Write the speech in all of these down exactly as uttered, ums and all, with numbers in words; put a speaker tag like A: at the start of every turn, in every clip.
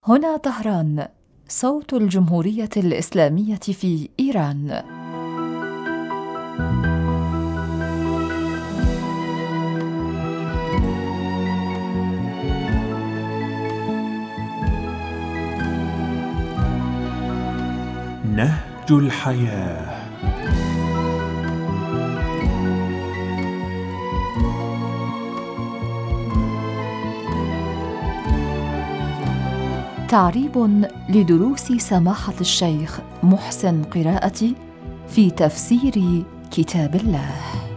A: هنا طهران، صوت الجمهورية الإسلامية في إيران.
B: نهج الحياة.
A: تعريب لدروس سماحة الشيخ محسن قراءتي في تفسير كتاب الله.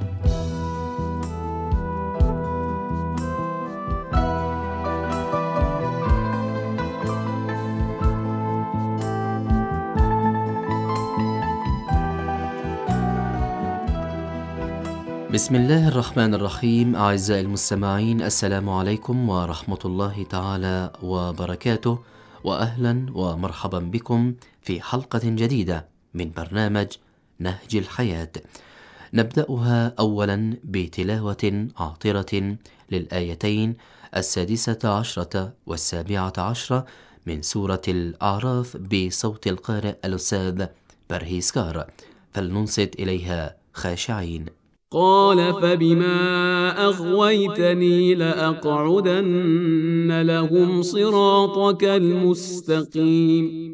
C: بسم الله الرحمن الرحيم. أعزائي المستمعين، السلام عليكم ورحمة الله تعالى وبركاته، وأهلا ومرحبا بكم في حلقة جديدة من برنامج نهج الحياة. نبدأها أولا بتلاوة عاطرة للآيتين السادسة عشرة والسابعة عشرة من سورة الأعراف بصوت القارئ الأستاذ برهيس كار، فلننصت إليها خاشعين.
D: قال فبما أغويتني لأقعدن لهم صراطك المستقيم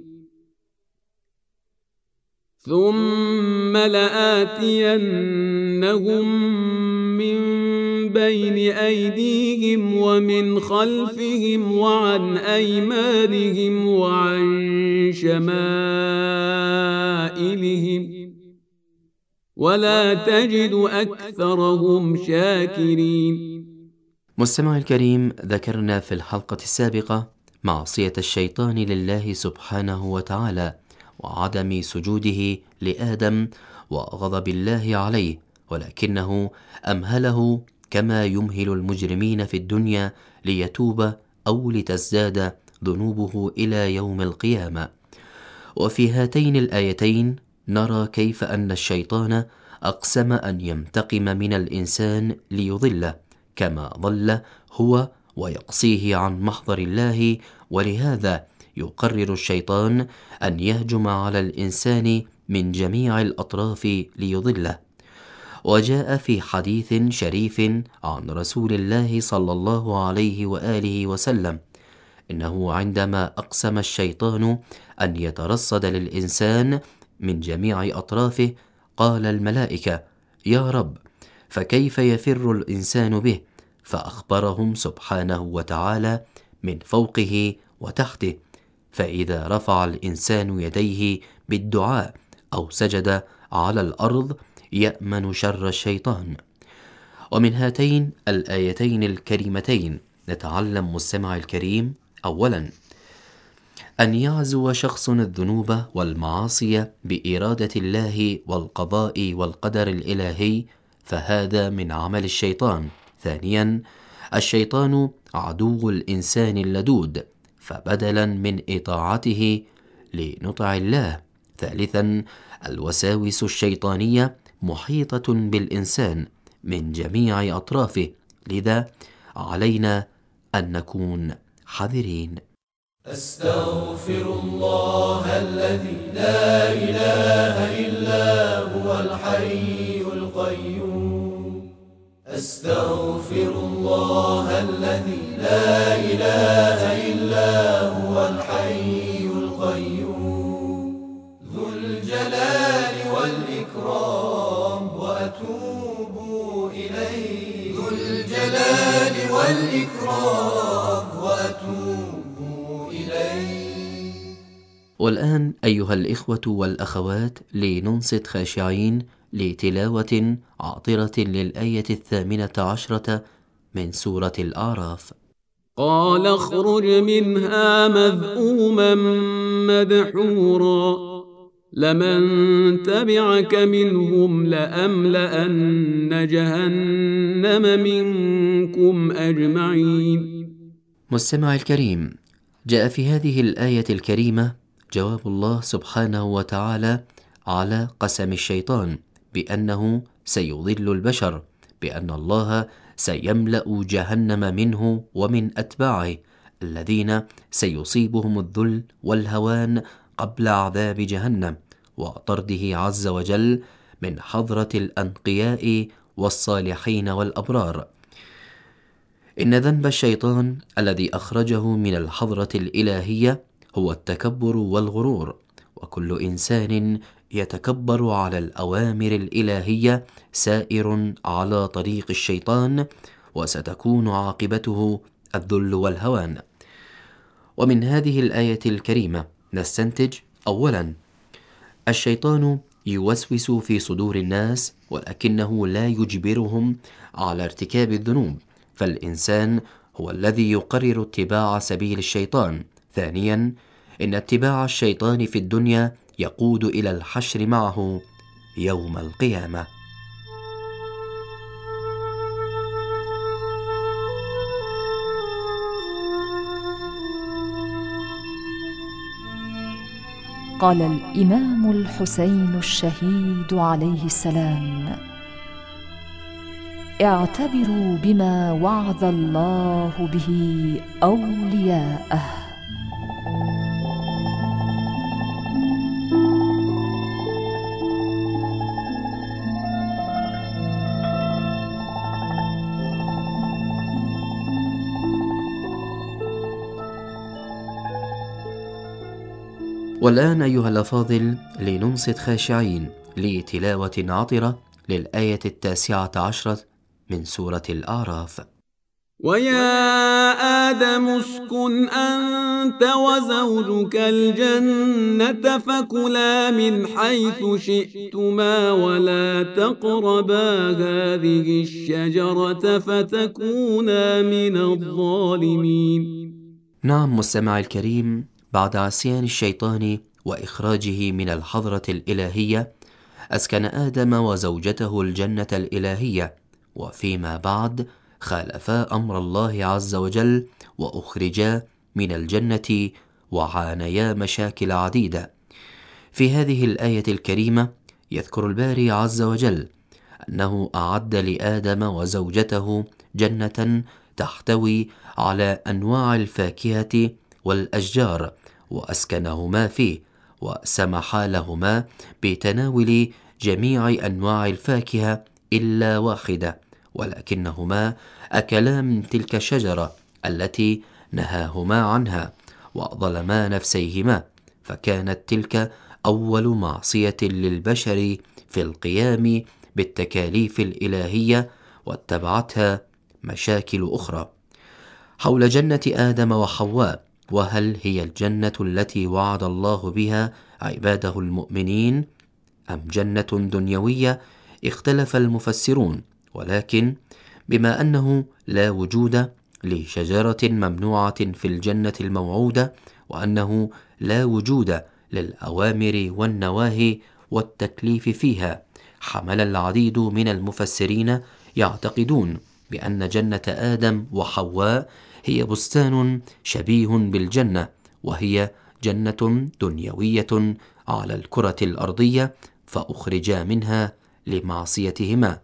D: ثم لآتينهم من بين أيديهم ومن خلفهم وعن أيمانهم وعن شمائلهم ولا تجد أكثرهم شاكرين.
C: مستمع الكريم، ذكرنا في الحلقة السابقة معصية الشيطان لله سبحانه وتعالى وعدم سجوده لآدم وغضب الله عليه، ولكنه أمهله كما يمهل المجرمين في الدنيا ليتوب أو لتزداد ذنوبه إلى يوم القيامة. وفي هاتين الآيتين نرى كيف أن الشيطان أقسم أن ينتقم من الإنسان ليضله، كما ضل هو ويقصيه عن محضر الله، ولهذا يقرر الشيطان أن يهجم على الإنسان من جميع الأطراف ليضله. وجاء في حديث شريف عن رسول الله صلى الله عليه وآله وسلم إنه عندما أقسم الشيطان أن يترصد للإنسان من جميع أطرافه قال الملائكة: يا رب، فكيف يفر الإنسان به؟ فأخبرهم سبحانه وتعالى من فوقه وتحته، فإذا رفع الإنسان يديه بالدعاء أو سجد على الأرض يأمن شر الشيطان. ومن هاتين الآيتين الكريمتين نتعلم مستمع الكريم أولا أن يعزو شخص الذنوب والمعاصي بإرادة الله والقضاء والقدر الإلهي، فهذا من عمل الشيطان. ثانيا، الشيطان عدو الإنسان اللدود، فبدلا من إطاعته لنطع الله. ثالثا، الوساوس الشيطانية محيطة بالإنسان من جميع أطرافه، لذا علينا أن نكون حذرين.
E: أستغفر الله الذي لا إله إلا هو الحي القيوم. أستغفر الله الذي لا إله إلا هو الحي القيوم ذو الجلال والإكرام وأتوب إليه. ذو الجلال والإكرام وأتوب.
C: والآن أيها الإخوة والأخوات، لننصت خاشعين لتلاوة عاطرة للآية الثامنة عشرة من سورة الأعراف.
D: قال اخرج منها مذءوما مدحورا لمن تبعك منهم لأملأن جهنم منكم أجمعين.
C: مستمع الكريم، جاء في هذه الآية الكريمة جواب الله سبحانه وتعالى على قسم الشيطان بأنه سيضل البشر، بأن الله سيملأ جهنم منه ومن أتباعه، الذين سيصيبهم الذل والهوان قبل عذاب جهنم وطرده عز وجل من حضرة الأنقياء والصالحين والأبرار. إن ذنب الشيطان الذي أخرجه من الحضرة الإلهية هو التكبر والغرور، وكل إنسان يتكبر على الأوامر الإلهية سائر على طريق الشيطان، وستكون عاقبته الذل والهوان. ومن هذه الآية الكريمة نستنتج: أولا، الشيطان يوسوس في صدور الناس ولكنه لا يجبرهم على ارتكاب الذنوب، فالإنسان هو الذي يقرر اتباع سبيل الشيطان. ثانيا، إن اتباع الشيطان في الدنيا يقود إلى الحشر معه يوم القيامة.
A: قال الإمام الحسين الشهيد عليه السلام: اعتبروا بما وعظ الله به أولياءه.
C: والآن أيها الأفاضل لننصت خاشعين لتلاوة عطرة للآية التاسعة عشرة من سورة الأعراف.
D: ويا آدم اسكن أنت وزوجك الجنة فكلا من حيث شئتما ولا تقربا هذه الشجرة فتكونا من الظالمين.
C: نعم مستمع الكريم، بعد عصيان الشيطان وإخراجه من الحضرة الإلهية أسكن آدم وزوجته الجنة الإلهية، وفيما بعد خالفا أمر الله عز وجل وأخرجا من الجنة وعانيا مشاكل عديدة. في هذه الآية الكريمة يذكر الباري عز وجل أنه أعد لآدم وزوجته جنة تحتوي على أنواع الفاكهة والأشجار وأسكنهما فيه، وسمح لهما بتناول جميع أنواع الفاكهة إلا واحدة، ولكنهما أكلا من تلك الشجرة التي نهاهما عنها وظلما نفسيهما، فكانت تلك أول معصية للبشر في القيام بالتكاليف الإلهية، واتبعتها مشاكل أخرى. حول جنة آدم وحواء، وهل هي الجنة التي وعد الله بها عباده المؤمنين أم جنة دنيوية؟ اختلف المفسرون، ولكن بما أنه لا وجود لشجرة ممنوعة في الجنة الموعودة، وأنه لا وجود للأوامر والنواهي والتكليف فيها، حمل العديد من المفسرين يعتقدون بأن جنة آدم وحواء هي بستان شبيه بالجنة، وهي جنة دنيوية على الكرة الأرضية، فأخرجا منها لمعصيتهما.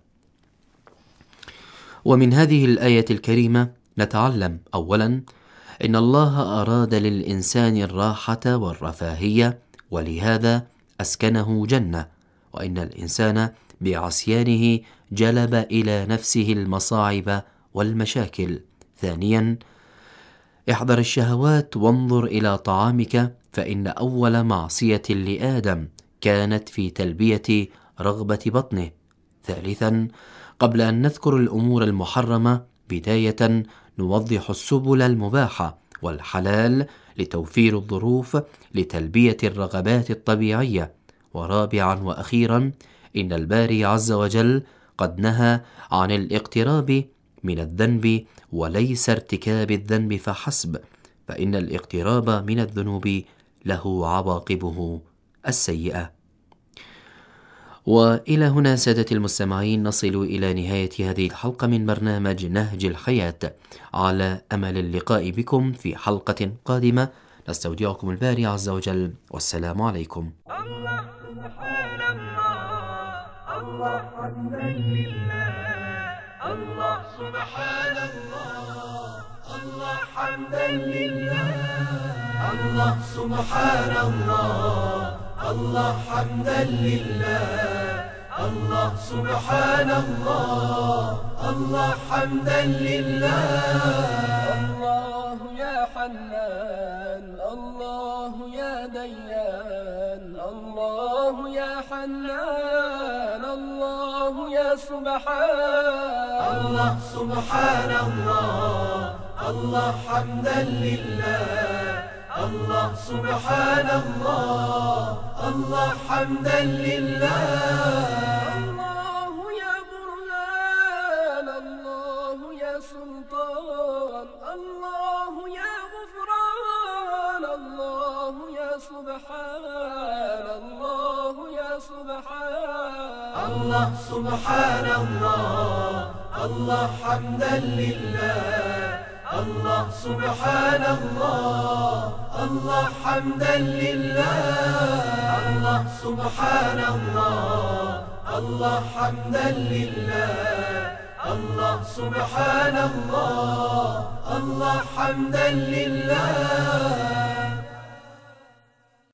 C: ومن هذه الآية الكريمة نتعلم: أولا، إن الله أراد للإنسان الراحة والرفاهية، ولهذا أسكنه جنة، وإن الإنسان بعصيانه جلب إلى نفسه المصاعب والمشاكل. ثانيا، احذر الشهوات وانظر إلى طعامك، فإن أول معصية لآدم كانت في تلبية رغبة بطنه. ثالثا، قبل أن نذكر الأمور المحرمة بداية نوضح السبل المباحة والحلال لتوفير الظروف لتلبية الرغبات الطبيعية. ورابعا وأخيرا، إن الباري عز وجل قد نهى عن الاقتراب من الذنب وليس ارتكاب الذنب فحسب، فإن الاقتراب من الذنوب له عواقبه السيئة. وإلى هنا سادة المستمعين نصل إلى نهاية هذه الحلقة من برنامج نهج الحياة، على أمل اللقاء بكم في حلقة قادمة. نستودعكم الباري عز وجل، والسلام عليكم.
E: الله سبحان الله، الله حمدا لله، الله سبحان الله. الله حمدا لله. الله سبحان الله. الله حمدا لله. الله سبحان الله. الله حمدا لله. الله يا حنان. الله يا ديان. الله يا حنان. الله يا سبحان. الله سبحان الله. الله حمدا لله. الله سبحان الله. الله حمدا لله. الله يا برهان. الله يا سلطان. الله يا غفران. الله يا سبحان. الله يا سبحان. الله سبحان الله. الله حمدا لله. الله سبحان الله. الله حمدا لله. الله سبحان الله. الله حمدا لله. الله سبحان الله. الله حمدا لله.